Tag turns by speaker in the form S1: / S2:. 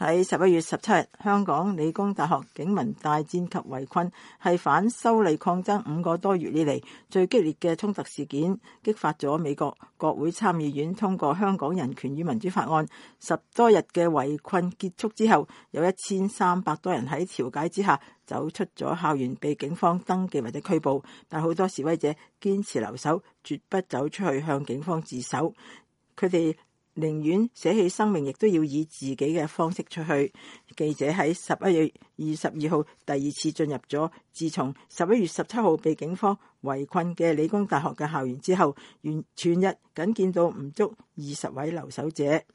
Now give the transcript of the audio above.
S1: 喺11月17日，香港理工大學警民大戰及圍困係反修例抗爭5個多月以嚟最激烈嘅衝突事件，激發咗美國國會參議院通過香港人權與民主法案。10多日嘅圍困結束之後，有1300多人喺調解之下走出咗校園，被警方登記或者拘捕，但好多示威者堅持留守，絕不走出去向警方自首。佢哋寧願捨棄生命，亦都要以自己嘅方式出去。記者喺11月22號第二次進入咗自從11月17號被警方圍困嘅理工大學嘅校園之後，全日僅見到唔足20位留守者。